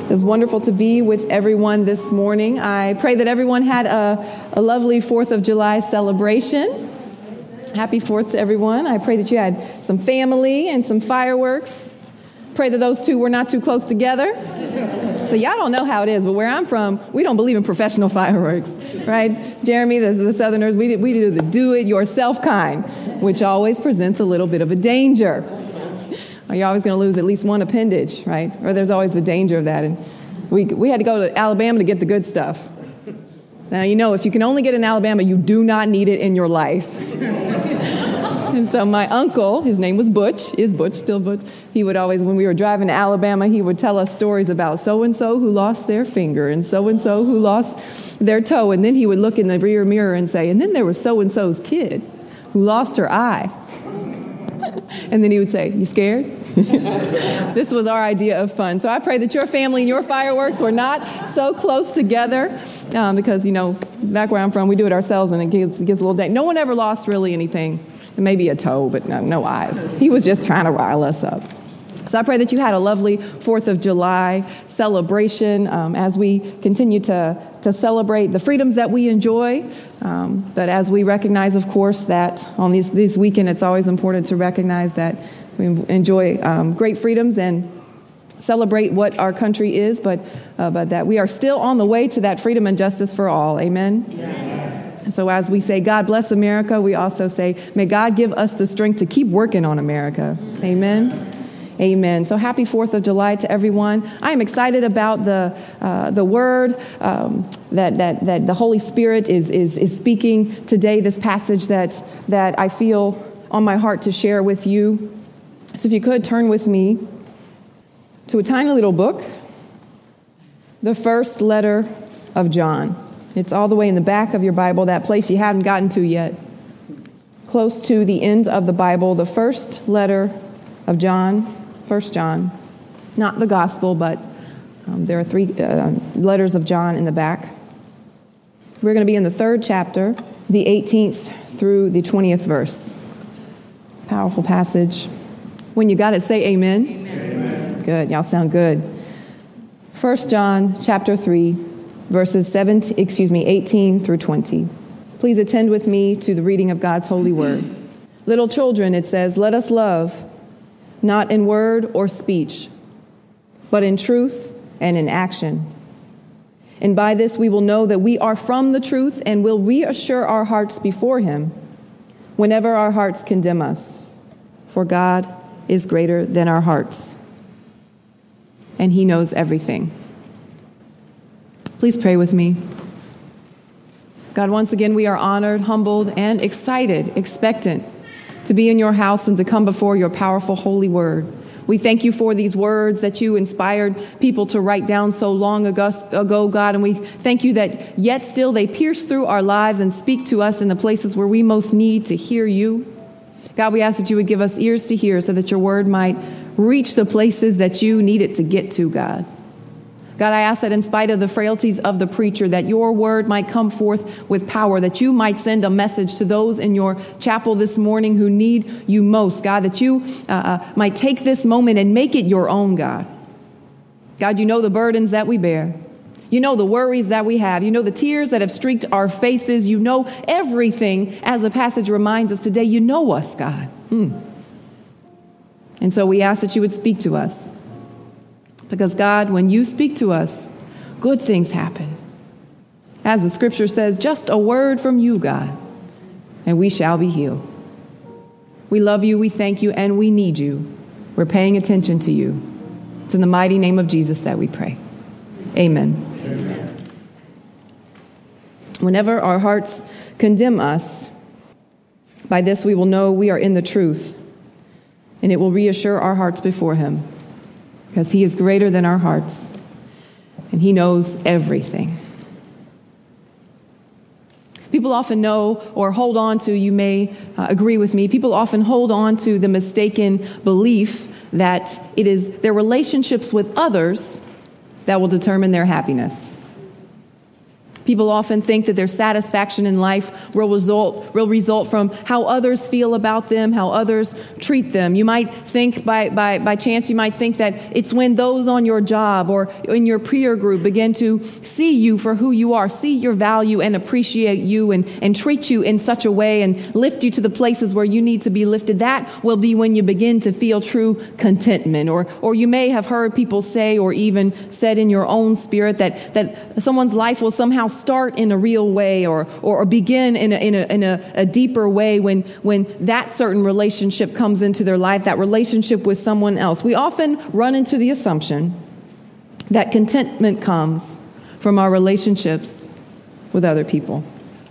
It's wonderful to be with everyone this morning. I pray that everyone had a lovely 4th of July celebration. Happy 4th to everyone. I pray that you had some family and some fireworks. Pray that those two were not too close together. So y'all don't know how it is, but where I'm from, we don't believe in professional fireworks, right? Jeremy, the Southerners, we do the do-it-yourself kind, which always presents a little bit of a danger. You're always going to lose at least one appendage, right? Or there's always the danger of that. And we had to go to Alabama to get the good stuff. Now, you know, if you can only get in Alabama, you do not need it in your life. And so my uncle, his name was Butch, is Butch, still Butch, he would always, when we were driving to Alabama, he would tell us stories about so-and-so who lost their finger and so-and-so who lost their toe. And then he would look in the rear mirror and say, and then there was so-and-so's kid who lost her eye. And then he would say, you scared? This was our idea of fun. So I pray that your family and your fireworks were not so close together because, you know, back where I'm from, we do it ourselves and it gets a little dangerous. No one ever lost really anything. Maybe a toe, but no eyes. He was just trying to rile us up. So I pray that you had a lovely 4th of July celebration as we continue to celebrate the freedoms that we enjoy. But as we recognize, of course, that on this weekend, it's always important to recognize that we enjoy great freedoms and celebrate what our country is, but that we are still on the way to that freedom and justice for all. Amen? Yes. So as we say, God bless America, we also say, may God give us the strength to keep working on America. Amen? Amen. So happy 4th of July to everyone. I am excited about the word that the Holy Spirit is speaking today, this passage that I feel on my heart to share with you. So if you could turn with me to a tiny little book, the first letter of John. It's all the way in the back of your Bible, that place you haven't gotten to yet. Close to the end of the Bible, the first letter of John, 1 John. Not the gospel, but there are 3 letters of John in the back. We're going to be in the 3rd chapter, the 18th through the 20th verse. Powerful passage. When you got it, say amen. Amen. Good. Y'all sound good. 1 John chapter 3, verses 18 through 20. Please attend with me to the reading of God's holy word. Little children, it says, let us love, not in word or speech, but in truth and in action. And by this we will know that we are from the truth and will reassure our hearts before him whenever our hearts condemn us. For God is greater than our hearts, and he knows everything. Please pray with me. God, once again, we are honored, humbled, and excited, expectant to be in your house and to come before your powerful holy word. We thank you for these words that you inspired people to write down so long ago, God, and we thank you that yet still they pierce through our lives and speak to us in the places where we most need to hear you. God, we ask that you would give us ears to hear so that your word might reach the places that you need it to get to, God. God, I ask that in spite of the frailties of the preacher, that your word might come forth with power, that you might send a message to those in your chapel this morning who need you most, God, that you might take this moment and make it your own, God. God, you know the burdens that we bear. You know the worries that we have. You know the tears that have streaked our faces. You know everything, as the passage reminds us today. You know us, God. And so we ask that you would speak to us. Because, God, when you speak to us, good things happen. As the scripture says, just a word from you, God, and we shall be healed. We love you, we thank you, and we need you. We're paying attention to you. It's in the mighty name of Jesus that we pray. Amen. Amen. Whenever our hearts condemn us, by this we will know we are in the truth, and it will reassure our hearts before him, because he is greater than our hearts, and he knows everything. People often know or hold on to, you may agree with me, people often hold on to the mistaken belief that it is their relationships with others that will determine their happiness. People often think that their satisfaction in life will result from how others feel about them, how others treat them. You might think by chance, you might think that it's when those on your job or in your peer group begin to see you for who you are, see your value and appreciate you and treat you in such a way and lift you to the places where you need to be lifted. That will be when you begin to feel true contentment. Or you may have heard people say, or even said in your own spirit, that someone's life will somehow start in a real way or begin in a deeper way when that certain relationship comes into their life, that relationship with someone else. We often run into the assumption that contentment comes from our relationships with other people.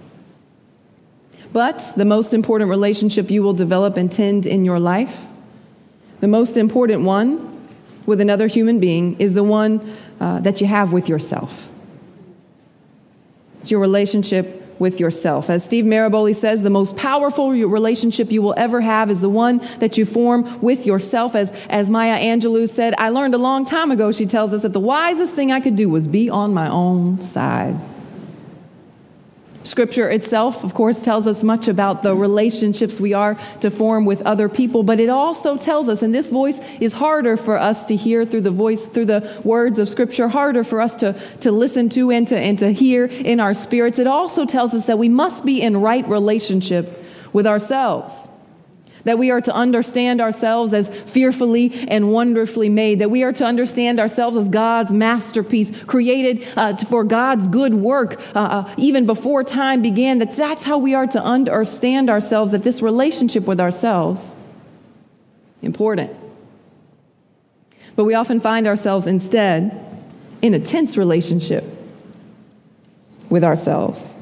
But the most important relationship you will develop and tend in your life, the most important one with another human being, is the one that you have with yourself. It's your relationship with yourself. As Steve Maraboli says, the most powerful relationship you will ever have is the one that you form with yourself. As Maya Angelou said, I learned a long time ago, she tells us, that the wisest thing I could do was be on my own side. Scripture itself, of course, tells us much about the relationships we are to form with other people, but it also tells us, and this voice is harder for us to hear through the words of Scripture, harder for us to listen to and to hear in our spirits. It also tells us that we must be in right relationship with ourselves, that we are to understand ourselves as fearfully and wonderfully made, that we are to understand ourselves as God's masterpiece, created for God's good work even before time began, that's how we are to understand ourselves, that this relationship with ourselves, important. But we often find ourselves instead in a tense relationship with ourselves.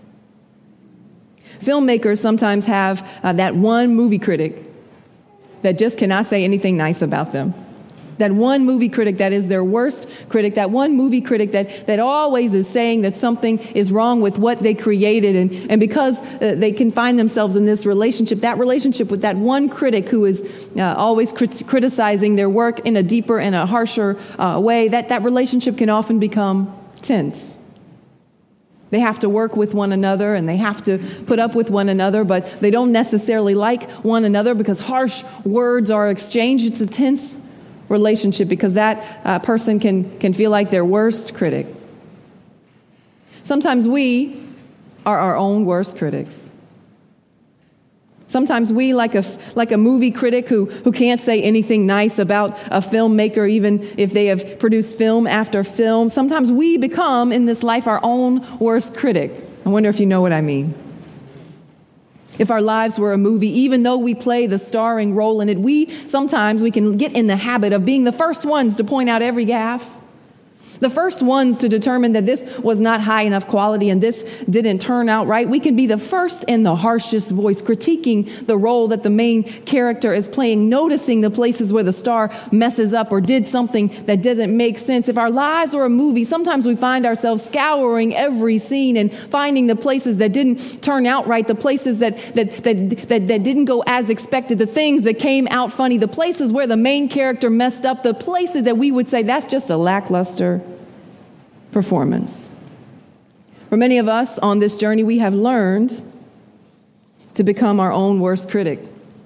Filmmakers sometimes have that one movie critic that just cannot say anything nice about them. That one movie critic that is their worst critic, that one movie critic that always is saying that something is wrong with what they created. And because they can find themselves in this relationship, that relationship with that one critic who is always criticizing their work in a deeper and a harsher way, that relationship can often become tense. They have to work with one another and they have to put up with one another, but they don't necessarily like one another because harsh words are exchanged. It's a tense relationship because that person can feel like their worst critic. Sometimes we are our own worst critics. Sometimes we, like a movie critic who can't say anything nice about a filmmaker, even if they have produced film after film, sometimes we become, in this life, our own worst critic. I wonder if you know what I mean. If our lives were a movie, even though we play the starring role in it, sometimes we can get in the habit of being the first ones to point out every gaffe. The first ones to determine that this was not high enough quality and this didn't turn out right. We can be the first and the harshest voice, critiquing the role that the main character is playing, noticing the places where the star messes up or did something that doesn't make sense. If our lives were a movie, sometimes we find ourselves scouring every scene and finding the places that didn't turn out right, the places that didn't go as expected, the things that came out funny, the places where the main character messed up, the places that we would say that's just a lackluster performance. For many of us on this journey, we have learned to become our own worst critic.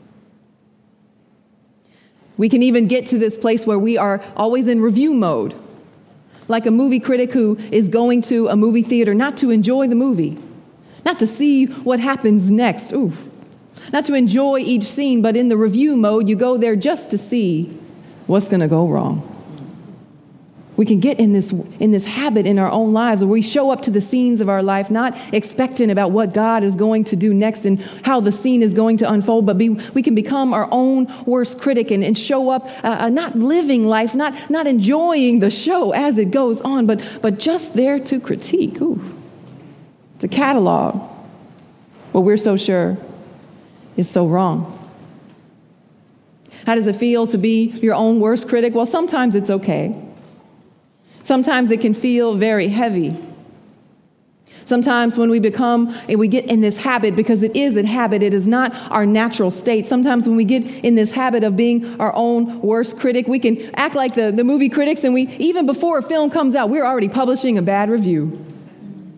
We can even get to this place where we are always in review mode, like a movie critic who is going to a movie theater not to enjoy the movie, not to see what happens next, not to enjoy each scene, but in the review mode, you go there just to see what's going to go wrong. We can get in this habit in our own lives where we show up to the scenes of our life not expectant about what God is going to do next and how the scene is going to unfold, but we can become our own worst critic and show up not living life, not enjoying the show as it goes on, but just there to critique, to catalog what we're so sure is so wrong. How does it feel to be your own worst critic? Well, sometimes it's okay. Sometimes it can feel very heavy. Sometimes when we get in this habit, because it is a habit, it is not our natural state. Sometimes when we get in this habit of being our own worst critic, we can act like the movie critics, and even before a film comes out, we're already publishing a bad review.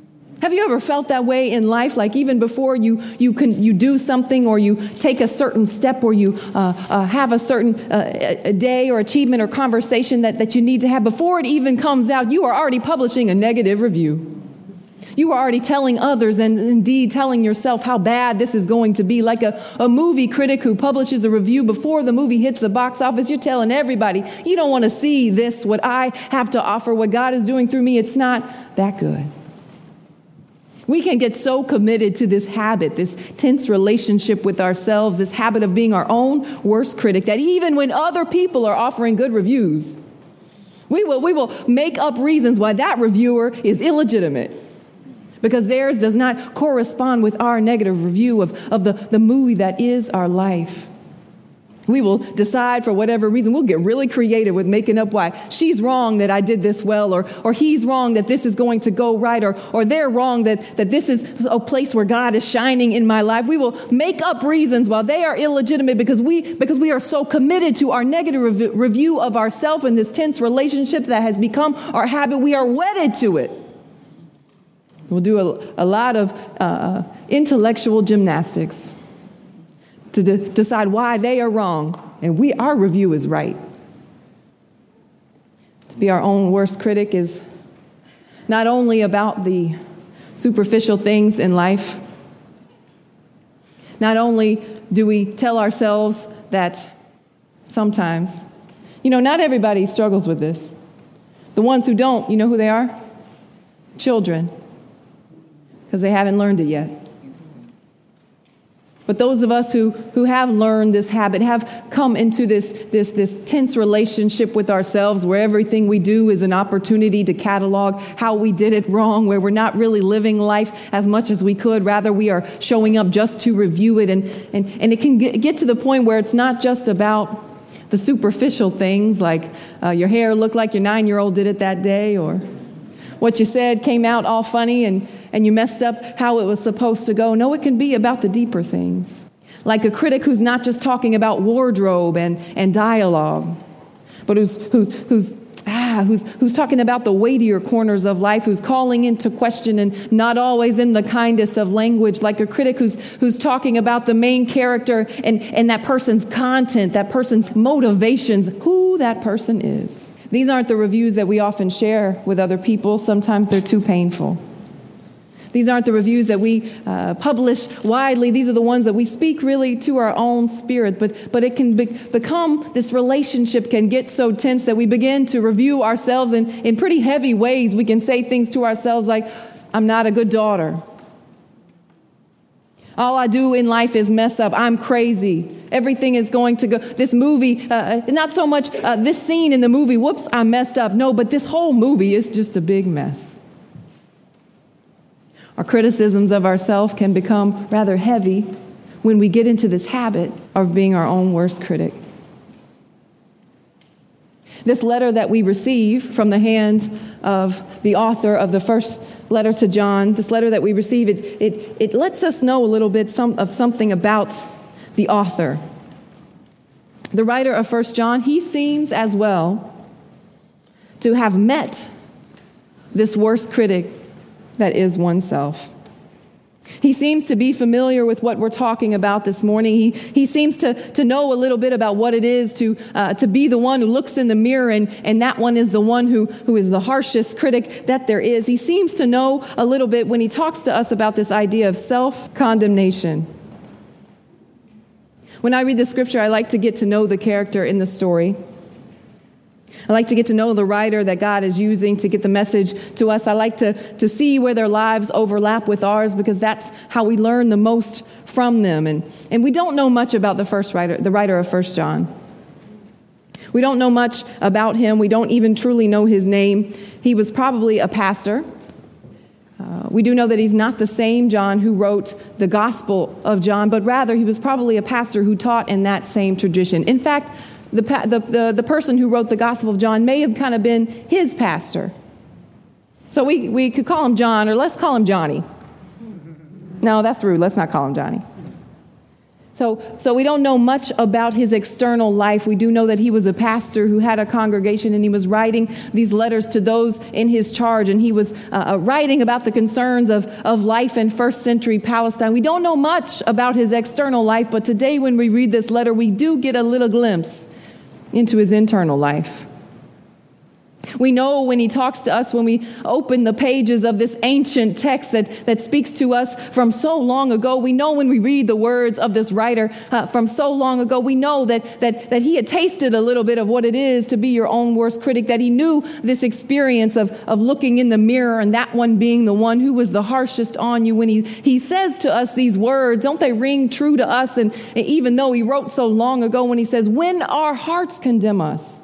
Have you ever felt that way in life? Like even before you do something, or you take a certain step, or you have a certain a day or achievement or conversation that you need to have, before it even comes out, you are already publishing a negative review. You are already telling others, and indeed telling yourself, how bad this is going to be. Like a movie critic who publishes a review before the movie hits the box office. You're telling everybody, you don't want to see this, what I have to offer, what God is doing through me. It's not that good. We can get so committed to this habit, this tense relationship with ourselves, this habit of being our own worst critic, that even when other people are offering good reviews, we will make up reasons why that reviewer is illegitimate, because theirs does not correspond with our negative review of the movie that is our life. We will decide, for whatever reason, we'll get really creative with making up why she's wrong that I did this well, or he's wrong that this is going to go right, or they're wrong that this is a place where God is shining in my life. We will make up reasons while they are illegitimate, because we are so committed to our negative review of ourselves in this tense relationship that has become our habit. We are wedded to it. We'll do a lot of intellectual gymnastics to decide why they are wrong and our review is right. To be our own worst critic is not only about the superficial things in life. Not only do we tell ourselves that sometimes, not everybody struggles with this. The ones who don't, you know who they are? Children. Because they haven't learned it yet. But those of us who have learned this habit, have come into this tense relationship with ourselves, where everything we do is an opportunity to catalog how we did it wrong, where we're not really living life as much as we could. Rather, we are showing up just to review it. And it can get to the point where it's not just about the superficial things, like your hair looked like your 9-year-old did it that day, or what you said came out all funny and you messed up how it was supposed to go. No, it can be about the deeper things. Like a critic who's not just talking about wardrobe and dialogue, but who's talking about the weightier corners of life, who's calling into question and not always in the kindest of language. Like a critic who's talking about the main character and that person's content, that person's motivations, who that person is. These aren't the reviews that we often share with other people. Sometimes they're too painful. These aren't the reviews that we publish widely. These are the ones that we speak really to our own spirit. But it can become, this relationship can get so tense that we begin to review ourselves in pretty heavy ways. We can say things to ourselves like, I'm not a good daughter. All I do in life is mess up. I'm crazy. Everything is going to go. This movie, not so much this scene in the movie, whoops, I messed up. No, but this whole movie is just a big mess. Our criticisms of ourselves can become rather heavy when we get into this habit of being our own worst critic. This letter that we receive from the hand of the author of the first letter to John, this letter that we receive, it lets us know a little bit of something about the author. The writer of 1 John, he seems as well to have met this worst critic that is oneself. He seems to be familiar with what we're talking about this morning. He seems to know a little bit about what it is to be the one who looks in the mirror, and that one is the one who is the harshest critic that there is. He seems to know a little bit when he talks to us about this idea of self-condemnation. When I read the scripture, I like to get to know the character in the story. I like to get to know the writer that God is using to get the message to us. I like to see where their lives overlap with ours, because that's how we learn the most from them. And we don't know much about the writer of 1 John. We don't know much about him. We don't even truly know his name. He was probably a pastor. We do know that he's not the same John who wrote the Gospel of John, but rather he was probably a pastor who taught in that same tradition. In fact, the person who wrote the Gospel of John may have kind of been his pastor. So we could call him John, or let's call him Johnny. No, that's rude. Let's not call him Johnny. So we don't know much about his external life. We do know that he was a pastor who had a congregation, and he was writing these letters to those in his charge, and he was writing about the concerns of life in first century Palestine. We don't know much about his external life, but today when we read this letter, we do get a little glimpse into his internal life. We know when he talks to us, when we open the pages of this ancient text that speaks to us from so long ago. We know when we read the words of this writer from so long ago, we know that he had tasted a little bit of what it is to be your own worst critic, that he knew this experience of looking in the mirror and that one being the one who was the harshest on you. When he says to us these words, don't they ring true to us? And even though he wrote so long ago, when he says, when our hearts condemn us,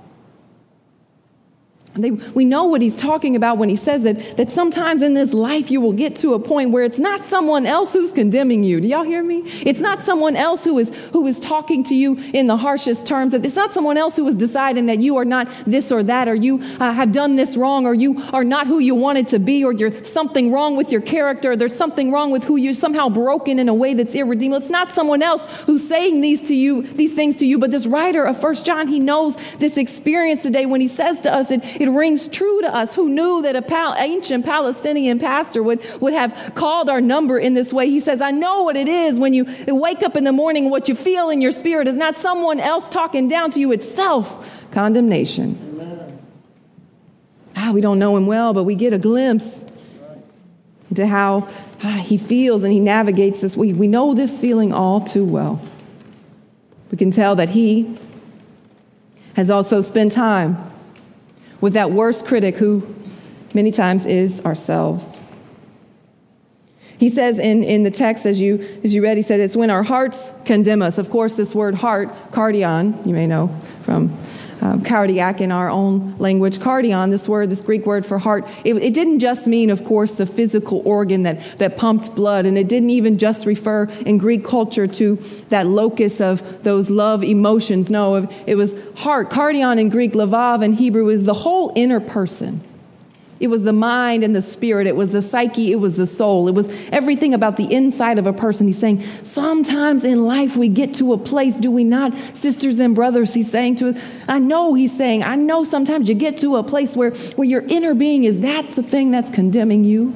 we know what he's talking about when he says that sometimes in this life you will get to a point where it's not someone else who's condemning you. Do y'all hear me? It's not someone else who is talking to you in the harshest terms. It's not someone else who is deciding that you are not this or that, or you have done this wrong, or you are not who you wanted to be, or you're something wrong with your character, or there's something wrong with who you're somehow broken in a way that's irredeemable. It's not someone else who's saying these things to you, but this writer of 1 John, he knows this experience today when he says to us, it rings true to us. Who knew that an ancient Palestinian pastor would have called our number in this way? He says, I know what it is when you wake up in the morning, what you feel in your spirit is not someone else talking down to you, it's self-condemnation. We don't know him well, but we get a glimpse into how he feels and he navigates this. We know this feeling all too well. We can tell that he has also spent time with that worst critic who many times is ourselves. He says in the text, as you read, he said, it's when our hearts condemn us. Of course, this word heart, cardion, you may know from cardiac in our own language. Cardion, this Greek word for heart, it didn't just mean, of course, the physical organ that pumped blood, and it didn't even just refer in Greek culture to that locus of those love emotions. No, it was heart. Cardion in Greek, lavav in Hebrew, is the whole inner person. It was the mind and the spirit. It was the psyche. It was the soul. It was everything about the inside of a person. He's saying, sometimes in life we get to a place, do we not, sisters and brothers? He's saying to us, I know sometimes you get to a place where your inner being that's the thing that's condemning you.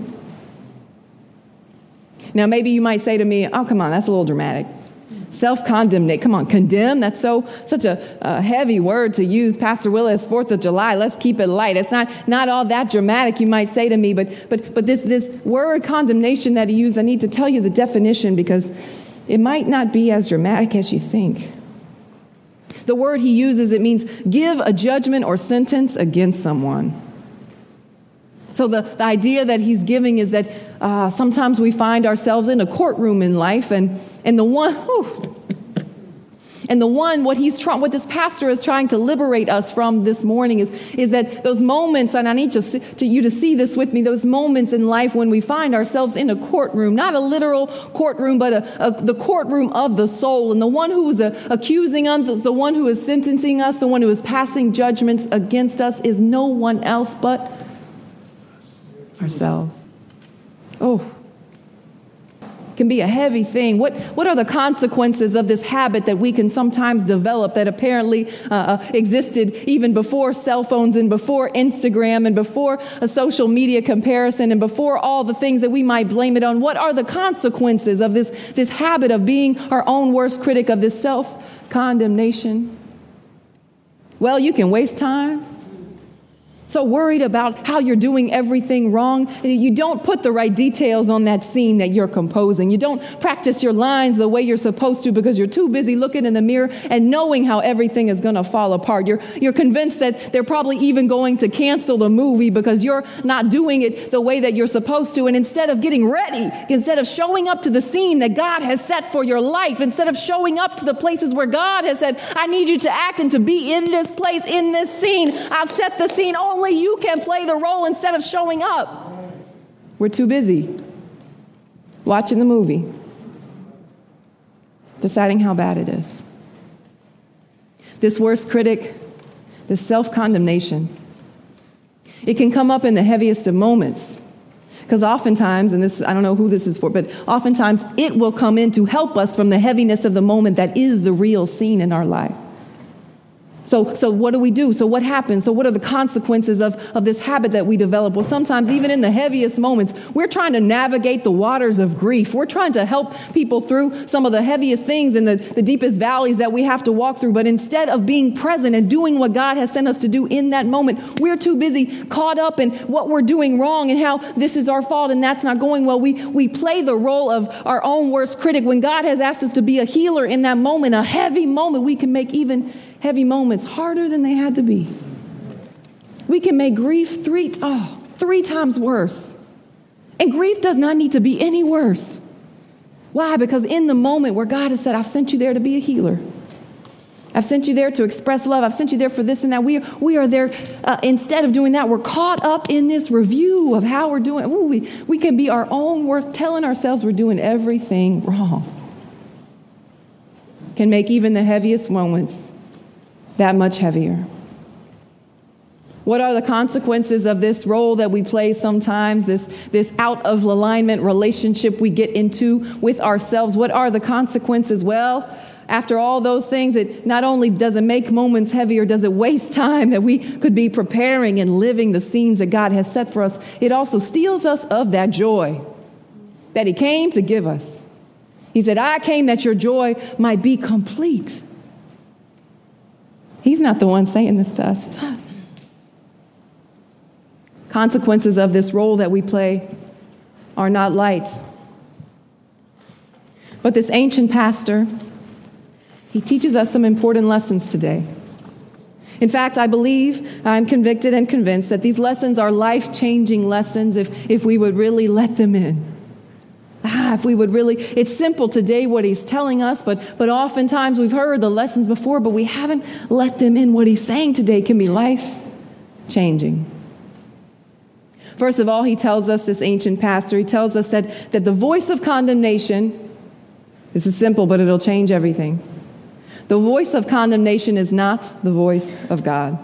Now, maybe you might say to me, oh, come on, that's a little dramatic. Self-condemnate. Come on, condemn. That's such a heavy word to use. Pastor Willis, 4th of July, let's keep it light. It's not all that dramatic, you might say to me, but this word condemnation that he used, I need to tell you the definition because it might not be as dramatic as you think. The word he uses, it means give a judgment or sentence against someone. So the idea that he's giving is that sometimes we find ourselves in a courtroom in life, and the one, what this pastor is trying to liberate us from this morning is that those moments, and I need you to see this with me, those moments in life when we find ourselves in a courtroom, not a literal courtroom, but the courtroom of the soul, and the one who is accusing us, the one who is sentencing us, the one who is passing judgments against us is no one else but ourselves. It can be a heavy thing. What are the consequences of this habit that we can sometimes develop that apparently existed even before cell phones and before Instagram and before a social media comparison and before all the things that we might blame it on? What are the consequences of this habit of being our own worst critic, of this self-condemnation? Well, you can waste time. So worried about how you're doing everything wrong. You don't put the right details on that scene that you're composing. You don't practice your lines the way you're supposed to because you're too busy looking in the mirror and knowing how everything is going to fall apart. You're convinced that they're probably even going to cancel the movie because you're not doing it the way that you're supposed to. And instead of getting ready, instead of showing up to the scene that God has set for your life, instead of showing up to the places where God has said, I need you to act and to be in this place, in this scene. I've set the scene. Only you can play the role instead of showing up. We're too busy watching the movie, deciding how bad it is. This worst critic, this self-condemnation, it can come up in the heaviest of moments. Because oftentimes, and this, I don't know who this is for, but oftentimes it will come in to help us from the heaviness of the moment that is the real scene in our life. So what do we do? So what happens? So what are the consequences of this habit that we develop? Well, sometimes even in the heaviest moments, we're trying to navigate the waters of grief. We're trying to help people through some of the heaviest things and the deepest valleys that we have to walk through. But instead of being present and doing what God has sent us to do in that moment, we're too busy caught up in what we're doing wrong and how this is our fault and that's not going well. We play the role of our own worst critic when God has asked us to be a healer in that moment, a heavy moment. We can make even heavy moments harder than they had to be. We can make grief three times worse. And grief does not need to be any worse. Why? Because in the moment where God has said, I've sent you there to be a healer. I've sent you there to express love. I've sent you there for this and that. We are there. Instead of doing that, we're caught up in this review of how we're doing. Ooh, we can be our own worst, telling ourselves we're doing everything wrong. Can make even the heaviest moments that much heavier. What are the consequences of this role that we play sometimes, this out of alignment relationship we get into with ourselves? What are the consequences? Well, after all those things, it not only does it make moments heavier, does it waste time that we could be preparing and living the scenes that God has set for us, it also steals us of that joy that He came to give us. He said, I came that your joy might be complete. He's not the one saying this to us, it's us. Consequences of this role that we play are not light. But this ancient pastor, he teaches us some important lessons today. In fact, I'm convicted and convinced that these lessons are life-changing lessons if we would really let them in. If we would really, it's simple today what he's telling us, but oftentimes we've heard the lessons before, but we haven't let them in. What he's saying today can be life-changing. First of all, he tells us, this ancient pastor, he tells us that the voice of condemnation, this is simple, but it'll change everything. The voice of condemnation is not the voice of God.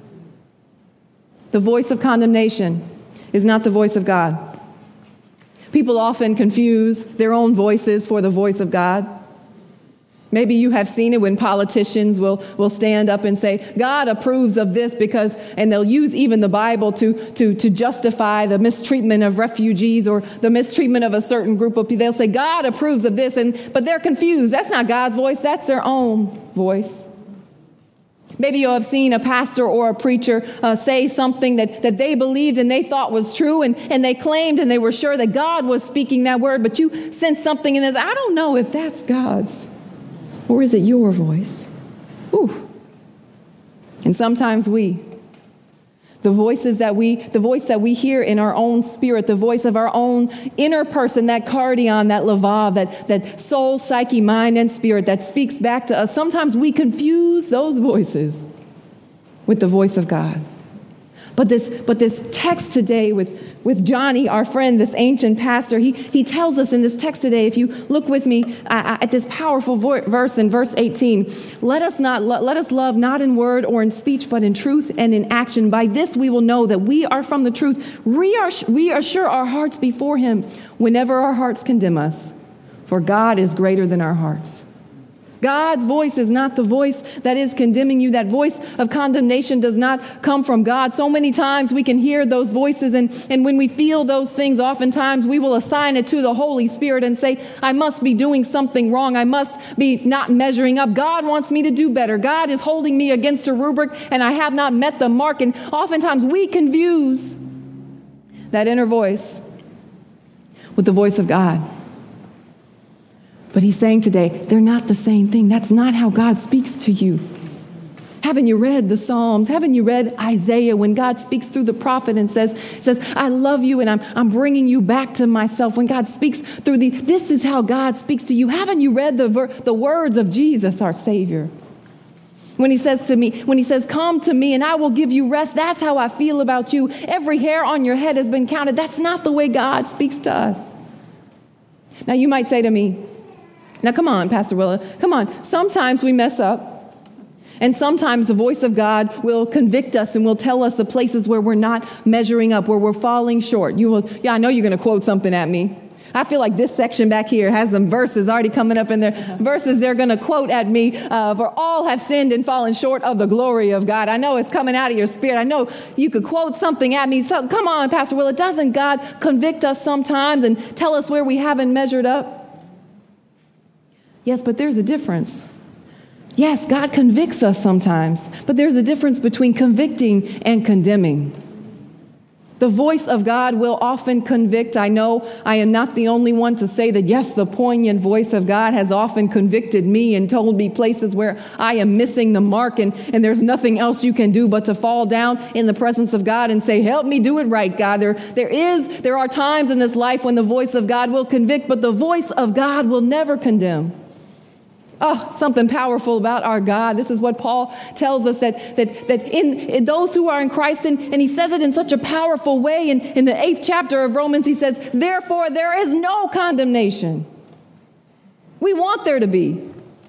The voice of condemnation is not the voice of God. People often confuse their own voices for the voice of God. Maybe you have seen it when politicians will stand up and say, God approves of this because, and they'll use even the Bible to justify the mistreatment of refugees or the mistreatment of a certain group of people. They'll say, God approves of this, but they're confused. That's not God's voice, that's their own voice. Maybe you'll have seen a pastor or a preacher say something that they believed and they thought was true, and they claimed and they were sure that God was speaking that word, but you sense something in this. I don't know if that's God's, or is it your voice? Ooh. And sometimes the voice that we hear in our own spirit, the voice of our own inner person, that cardion, that lavav, that soul, psyche, mind, and spirit that speaks back to us, sometimes we confuse those voices with the voice of God. But this text today with Johnny, our friend, this ancient pastor, he tells us in this text today, if you look with me at this powerful verse in verse 18, let us love not in word or in speech, but in truth and in action. By this we will know that we are from the truth. We assure our hearts before Him whenever our hearts condemn us, for God is greater than our hearts. God's voice is not the voice that is condemning you. That voice of condemnation does not come from God. So many times we can hear those voices, and when we feel those things, oftentimes we will assign it to the Holy Spirit and say, I must be doing something wrong. I must be not measuring up. God wants me to do better. God is holding me against a rubric, and I have not met the mark. And oftentimes we confuse that inner voice with the voice of God. But he's saying today, they're not the same thing. That's not how God speaks to you. Haven't you read the Psalms? Haven't you read Isaiah when God speaks through the prophet and says, I love you and I'm bringing you back to myself? When God speaks through this is how God speaks to you. Haven't you read the words of Jesus, our Savior? When he says, come to me and I will give you rest. That's how I feel about you. Every hair on your head has been counted. That's not the way God speaks to us. Now you might say to me, now come on, Pastor Willa, come on. Sometimes we mess up. And sometimes the voice of God will convict us and will tell us the places where we're not measuring up, where we're falling short. I know you're going to quote something at me. I feel like this section back here has some verses already coming up in there. Verses they're going to quote at me, for all have sinned and fallen short of the glory of God. I know it's coming out of your spirit. I know you could quote something at me. So come on, Pastor Willa, doesn't God convict us sometimes and tell us where we haven't measured up? Yes, but there's a difference. Yes, God convicts us sometimes, but there's a difference between convicting and condemning. The voice of God will often convict. I know I am not the only one to say that, yes, the poignant voice of God has often convicted me and told me places where I am missing the mark and there's nothing else you can do but to fall down in the presence of God and say, help me do it right, God. There are times in this life when the voice of God will convict, but the voice of God will never condemn. Oh, something powerful about our God. This is what Paul tells us, that in those who are in Christ, and he says it in such a powerful way. In the 8th chapter of Romans, he says, therefore, there is no condemnation. We want there to be.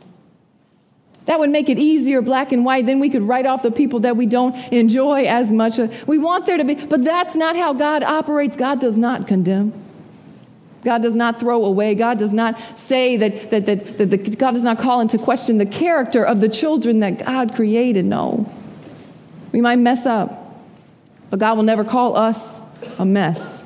That would make it easier, black and white. Then we could write off the people that we don't enjoy as much. We want there to be, but that's not how God operates. God does not condemn. God does not throw away. God does not say that God does not call into question the character of the children that God created. No. We might mess up, but God will never call us a mess.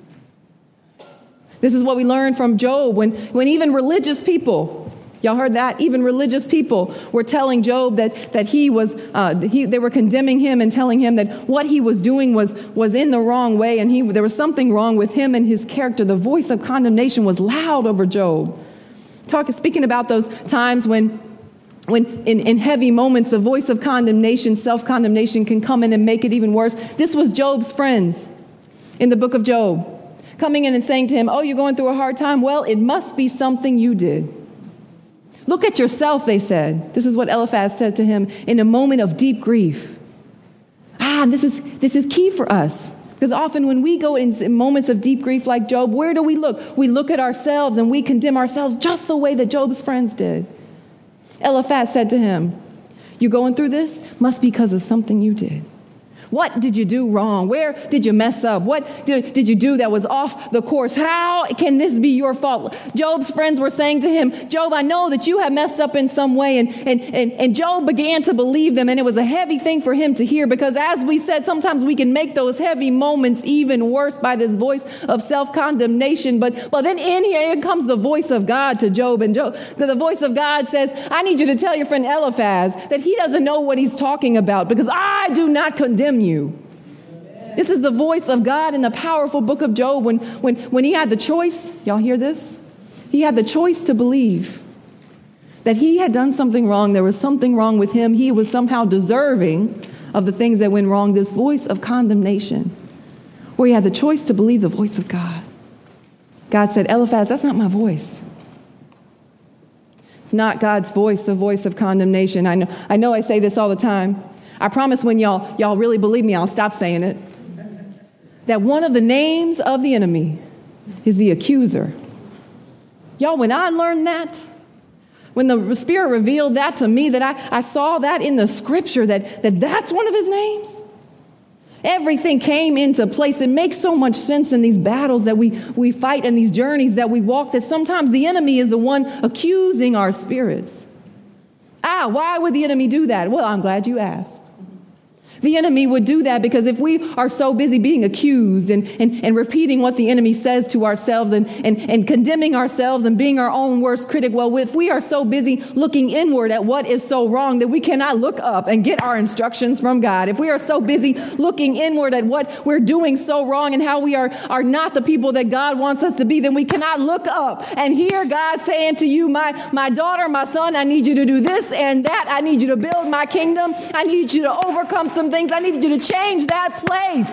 This is what we learned from Job when even religious people, y'all heard that? Even religious people were telling Job that they were condemning him and telling him that what he was doing was in the wrong way, and there was something wrong with him and his character. The voice of condemnation was loud over Job. Speaking about those times when in heavy moments, the voice of condemnation, self-condemnation can come in and make it even worse. This was Job's friends in the book of Job, coming in and saying to him, oh, you're going through a hard time? Well, it must be something you did. Look at yourself, they said. This is what Eliphaz said to him in a moment of deep grief. This is key for us. Because often when we go in moments of deep grief like Job, where do we look? We look at ourselves and we condemn ourselves just the way that Job's friends did. Eliphaz said to him, you going through this? Must be because of something you did. What did you do wrong? Where did you mess up? What did you do that was off the course? How can this be your fault? Job's friends were saying to him, Job, I know that you have messed up in some way. And Job began to believe them. And it was a heavy thing for him to hear, because as we said, sometimes we can make those heavy moments even worse by this voice of self-condemnation. But then in here comes the voice of God to Job. And the voice of God says, I need you to tell your friend Eliphaz that he doesn't know what he's talking about, because I do not condemn you. This is the voice of God in the powerful book of Job when he had the choice. Y'all hear this? He had the choice to believe that he had done something wrong. There was something wrong with him. He was somehow deserving of the things that went wrong. This voice of condemnation, where he had the choice to believe the voice of God. God said, Eliphaz, that's not my voice. It's not God's voice, the voice of condemnation. I know I say this all the time. I promise when y'all really believe me, I'll stop saying it. That one of the names of the enemy is the accuser. Y'all, when I learned that, when the Spirit revealed that to me, that I saw that in the scripture, that's one of his names, everything came into place. It makes so much sense in these battles that we fight and these journeys that we walk, that sometimes the enemy is the one accusing our spirits. Why would the enemy do that? Well, I'm glad you asked. The enemy would do that because if we are so busy being accused and repeating what the enemy says to ourselves and condemning ourselves and being our own worst critic, well, if we are so busy looking inward at what is so wrong that we cannot look up and get our instructions from God, if we are so busy looking inward at what we're doing so wrong and how we are not the people that God wants us to be, then we cannot look up and hear God saying to you, my daughter, my son, I need you to do this and that. I need you to build my kingdom. I need you to overcome some things. I need you to change that place.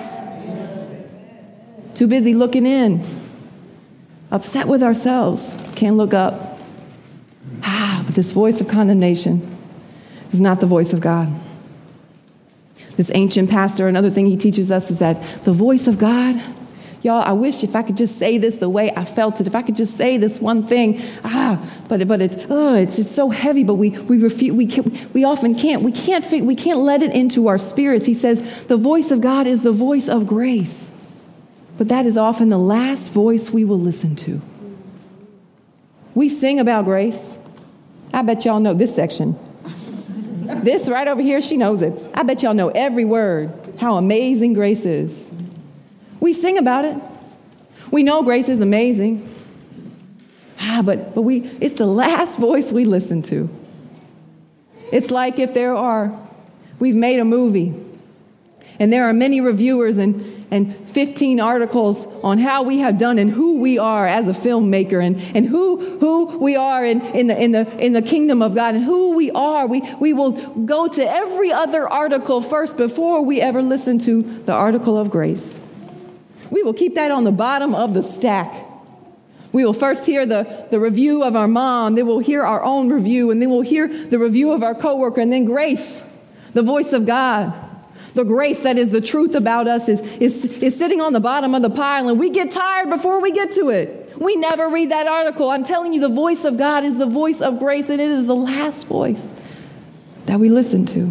Too busy looking in, upset with ourselves, can't look up. But this voice of condemnation is not the voice of God. This ancient pastor, another thing he teaches us is that the voice of God Y'all, I wish if I could just say this the way I felt it, if I could just say this one thing, but it's just so heavy, but we refuse, we often can't. We can't let it into our spirits. He says the voice of God is the voice of grace, but that is often the last voice we will listen to. We sing about grace. I bet y'all know this section. This right over here, she knows it. I bet y'all know every word, how amazing grace is. We sing about it. We know grace is amazing. But it's the last voice we listen to. It's like if we've made a movie, and there are many reviewers and 15 articles on how we have done and who we are as a filmmaker and who we are in the kingdom of God and who we are. We will go to every other article first before we ever listen to the article of grace. We will keep that on the bottom of the stack. We will first hear the review of our mom, then we'll hear our own review, and then we'll hear the review of our coworker, and then grace, the voice of God. The grace that is the truth about us is sitting on the bottom of the pile, and we get tired before we get to it. We never read that article. I'm telling you, the voice of God is the voice of grace, and it is the last voice that we listen to.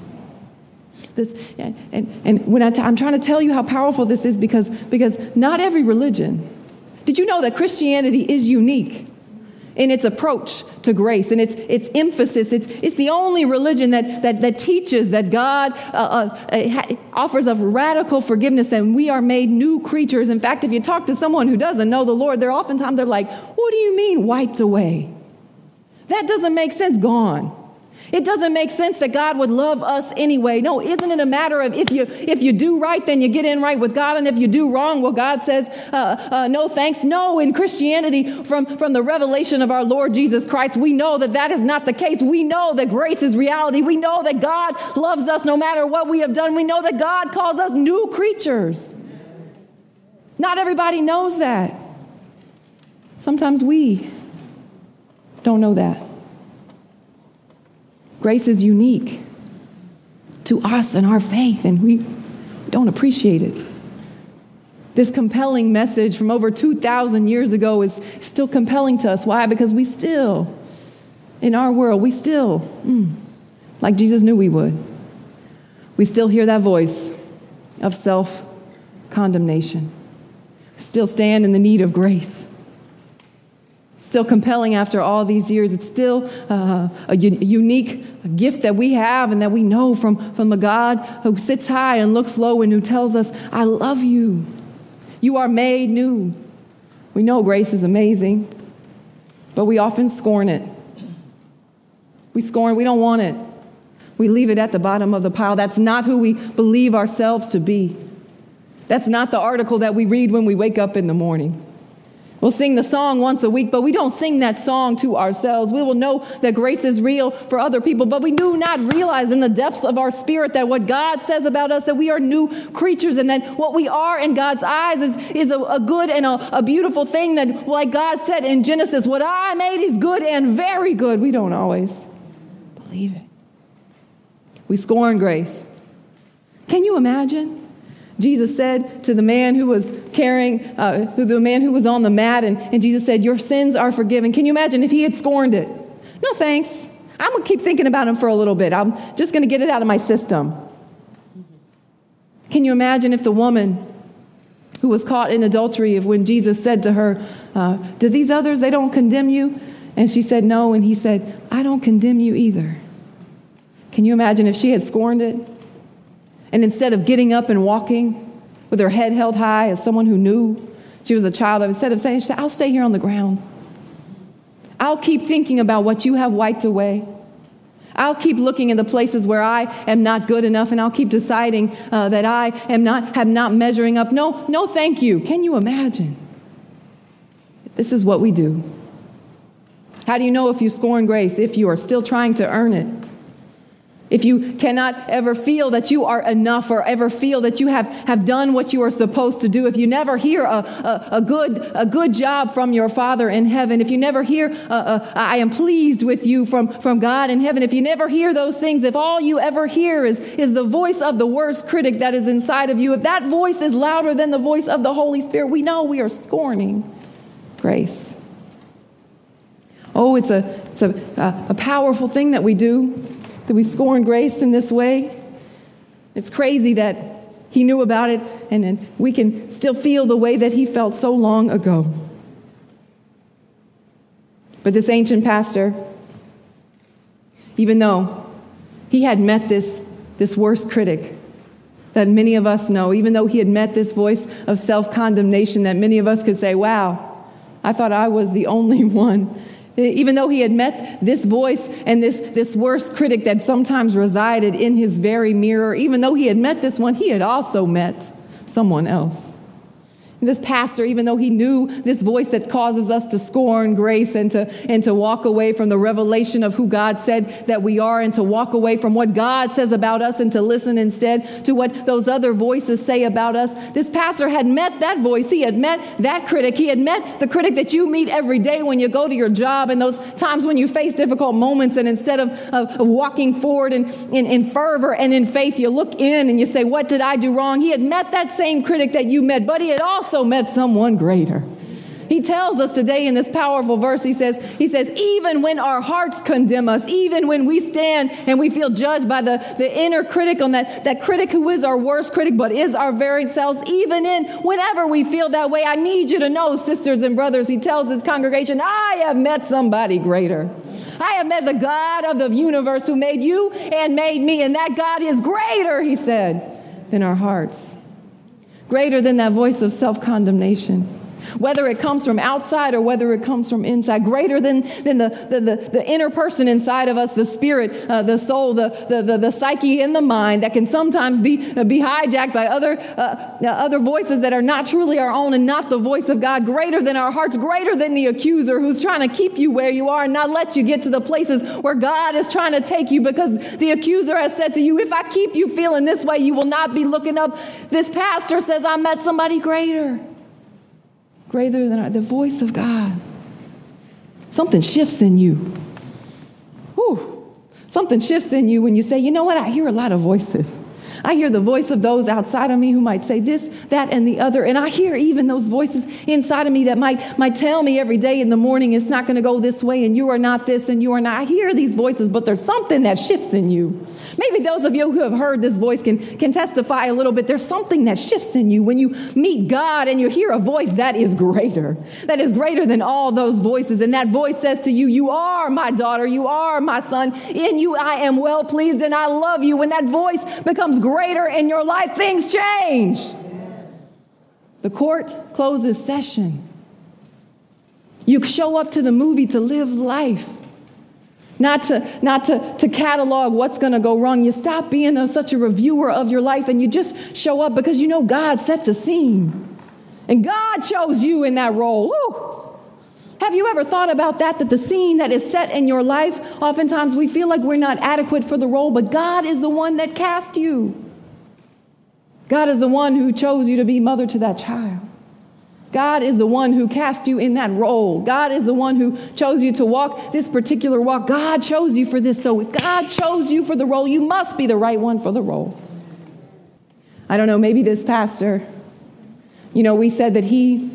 And when I'm trying to tell you how powerful this is because not every religion. Did you know that Christianity is unique in its approach to grace and its emphasis? It's the only religion that teaches that God offers of radical forgiveness, and we are made new creatures. In fact, if you talk to someone who doesn't know the Lord, they're like, "What do you mean wiped away? That doesn't make sense. Gone. It doesn't make sense that God would love us anyway." No, isn't it a matter of if you do right, then you get in right with God, and if you do wrong, well, God says, no thanks. No, in Christianity, from the revelation of our Lord Jesus Christ, we know that is not the case. We know that grace is reality. We know that God loves us no matter what we have done. We know that God calls us new creatures. Not everybody knows that. Sometimes we don't know that. Grace is unique to us and our faith, and we don't appreciate it. This compelling message from over 2,000 years ago is still compelling to us. Why? Because we still, in our world, like Jesus knew we would, we still hear that voice of self-condemnation. Still stand in the need of grace. Still compelling after all these years. It's still a unique gift that we have and that we know from a God who sits high and looks low and who tells us, "I love you. You are made new." We know grace is amazing, but we often scorn it. We don't want it. We leave it at the bottom of the pile. That's not who we believe ourselves to be. That's not the article that we read when we wake up in the morning. We'll sing the song once a week, but we don't sing that song to ourselves. We will know that grace is real for other people, but we do not realize in the depths of our spirit that what God says about us, that we are new creatures, and that what we are in God's eyes is a good and a beautiful thing, that, like God said in Genesis, what I made is good and very good. We don't always believe it. We scorn grace. Can you imagine? Jesus said to the man who was the man who was on the mat, and Jesus said, "Your sins are forgiven." Can you imagine if he had scorned it? "No, thanks. I'm going to keep thinking about him for a little bit. I'm just going to get it out of my system." Can you imagine if the woman who was caught in adultery, when Jesus said to her, "Do these others, they don't condemn you?" And she said, "No." And he said, "I don't condemn you either." Can you imagine if she had scorned it? And instead of getting up and walking with her head held high as someone who knew she was a child, instead of saying, she said, "I'll stay here on the ground. I'll keep thinking about what you have wiped away. I'll keep looking in the places where I am not good enough, and I'll keep deciding that I am not measuring up. No, thank you." Can you imagine? This is what we do. How do you know if you scorn grace? If you are still trying to earn it. if you cannot ever feel that you are enough or ever feel that you have done what you are supposed to do, if you never hear a good job from your Father in heaven, if you never hear I am pleased with you from God in heaven, if you never hear those things, if all you ever hear is the voice of the worst critic that is inside of you, if that voice is louder than the voice of the Holy Spirit, we know we are scorning grace. Oh, it's a powerful thing that we do, that we scorn grace in this way. It's crazy that he knew about it, and we can still feel the way that he felt so long ago. But this ancient pastor, even though he had met this worst critic that many of us know, even though he had met this voice of self-condemnation that many of us could say, wow, I thought I was the only one. Even though he had met this voice and this worst critic that sometimes resided in his very mirror, even though he had met this one, he had also met someone else. This pastor, even though he knew this voice that causes us to scorn grace and to walk away from the revelation of who God said that we are, and to walk away from what God says about us and to listen instead to what those other voices say about us, this pastor had met that voice. He had met that critic. He had met the critic that you meet every day when you go to your job, and those times when you face difficult moments, and instead of walking forward in fervor and in faith, you look in and you say, what did I do wrong? He had met that same critic that you met, but he had also met someone greater. He tells us today in this powerful verse, he says, even when our hearts condemn us, even when we stand and we feel judged by the inner critic, on that critic who is our worst critic but is our very selves, whenever we feel that way, I need you to know, sisters and brothers, he tells his congregation, I have met somebody greater. I have met the God of the universe who made you and made me, and that God is greater, he said, than our hearts. Greater than that voice of self-condemnation, whether it comes from outside or whether it comes from inside. Greater than the inner person inside of us, the spirit, the soul, the psyche, and the mind that can sometimes be hijacked by other voices that are not truly our own and not the voice of God. Greater than our hearts, greater than the accuser who's trying to keep you where you are and not let you get to the places where God is trying to take you, because the accuser has said to you, if I keep you feeling this way, you will not be looking up. This pastor says, I met somebody greater. Greater than the voice of God. Something shifts in you. Whew. Something shifts in you when you say, you know what, I hear a lot of voices. I hear the voice of those outside of me who might say this, that, and the other. And I hear even those voices inside of me that might tell me every day in the morning, it's not going to go this way, and you are not this, and you are not. I hear these voices, but there's something that shifts in you. Maybe those of you who have heard this voice can testify a little bit. There's something that shifts in you when you meet God and you hear a voice that is greater than all those voices. And that voice says to you, you are my daughter, you are my son. In you I am well pleased and I love you. When that voice becomes greater in your life, things change. The court closes session. You show up to the movie to live life. Not to catalog what's going to go wrong. You stop being such a reviewer of your life and you just show up because you know God set the scene. And God chose you in that role. Woo. Have you ever thought about that the scene that is set in your life, oftentimes we feel like we're not adequate for the role, but God is the one that cast you. God is the one who chose you to be mother to that child. God is the one who cast you in that role. God is the one who chose you to walk this particular walk. God chose you for this. So if God chose you for the role, you must be the right one for the role. I don't know, maybe this pastor, we said that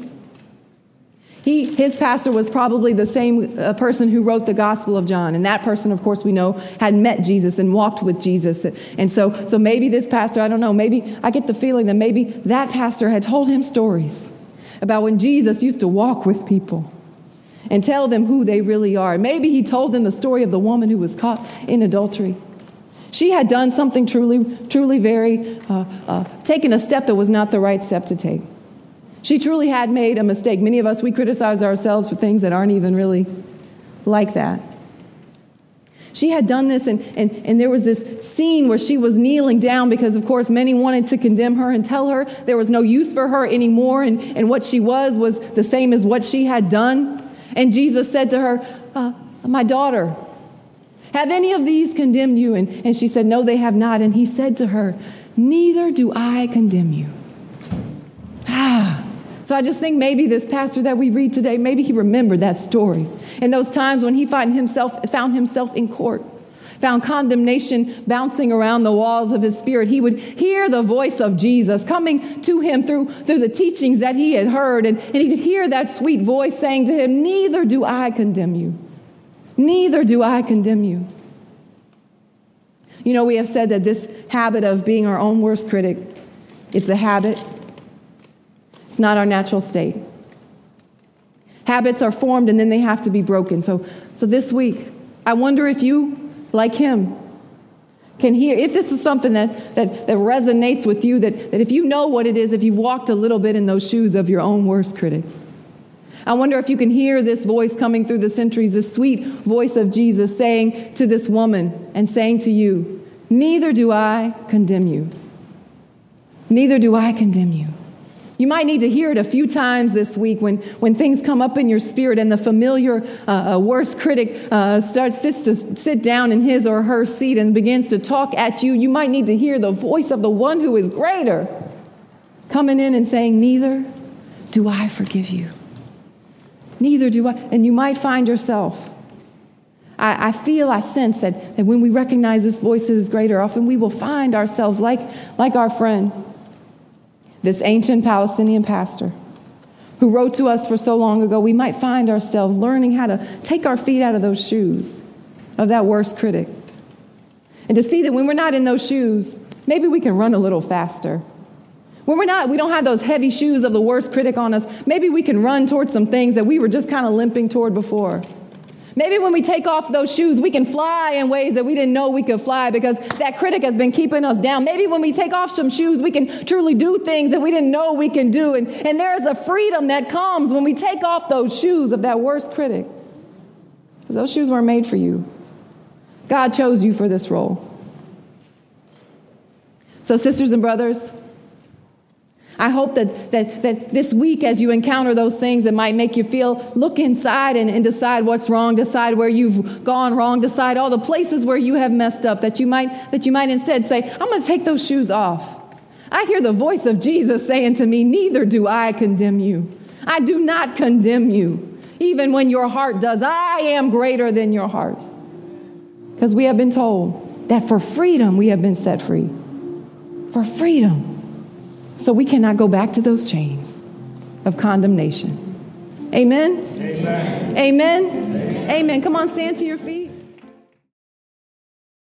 his pastor was probably the same person who wrote the Gospel of John. And that person, of course, we know had met Jesus and walked with Jesus. And so maybe this pastor, I don't know, maybe I get the feeling that maybe that pastor had told him stories about when Jesus used to walk with people and tell them who they really are. Maybe he told them the story of the woman who was caught in adultery. She had done something truly very, taken a step that was not the right step to take. She truly had made a mistake. Many of us, we criticize ourselves for things that aren't even really like that. She had done this, and there was this scene where she was kneeling down because, of course, many wanted to condemn her and tell her there was no use for her anymore, and what she was the same as what she had done. And Jesus said to her, my daughter, Have any of these condemned you? And she said, no, they have not. And he said to her, neither do I condemn you. So I just think maybe this pastor that we read today, maybe he remembered that story. And those times when he found himself in court, found condemnation bouncing around the walls of his spirit, he would hear the voice of Jesus coming to him through the teachings that he had heard. And he could hear that sweet voice saying to him, neither do I condemn you. Neither do I condemn you. You know, we have said that this habit of being our own worst critic, it's a habit. It's not our natural state. Habits are formed and then they have to be broken. So this week, I wonder if you, like him, can hear, if this is something that resonates with you, that if you know what it is, if you've walked a little bit in those shoes of your own worst critic. I wonder if you can hear this voice coming through the centuries, this sweet voice of Jesus saying to this woman and saying to you, neither do I condemn you. Neither do I condemn you. You might need to hear it a few times this week when things come up in your spirit and the familiar worst critic sits to sit down in his or her seat and begins to talk at you. You might need to hear the voice of the one who is greater coming in and saying, neither do I forgive you. Neither do I. And you might find yourself. I sense that when we recognize this voice is greater, often we will find ourselves like our friend, this ancient Palestinian pastor who wrote to us for so long ago. We might find ourselves learning how to take our feet out of those shoes of that worst critic. And to see that when we're not in those shoes, maybe we can run a little faster. When we don't have those heavy shoes of the worst critic on us, maybe we can run towards some things that we were just kind of limping toward before. Maybe when we take off those shoes, we can fly in ways that we didn't know we could fly because that critic has been keeping us down. Maybe when we take off some shoes, we can truly do things that we didn't know we can do. And there is a freedom that comes when we take off those shoes of that worst critic. Because those shoes weren't made for you. God chose you for this role. So sisters and brothers, I hope that this week, as you encounter those things that might make you feel, look inside and decide what's wrong, decide where you've gone wrong, decide all the places where you have messed up, that you might instead say, I'm going to take those shoes off. I hear the voice of Jesus saying to me, neither do I condemn you. I do not condemn you. Even when your heart does, I am greater than your heart. Because we have been told that for freedom we have been set free. For freedom. So we cannot go back to those chains of condemnation. Amen? Amen. Amen. Amen. Come on, stand to your feet.